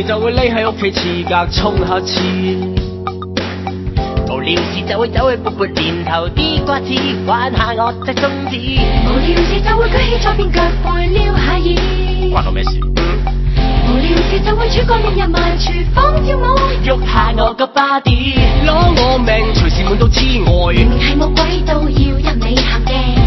就會匿喺屋企廁格沖下廁。無聊時就會走去撥撥連頭啲瓜子，玩下我隻中指。 無聊時就會舉起左邊腳背撩下耳。 關我咩事？ 無聊時就會主角練入埋廚房跳舞， 喐下我個 body，攞我命隨時悶到痴呆。 明明係冇鬼都要一味行嘅。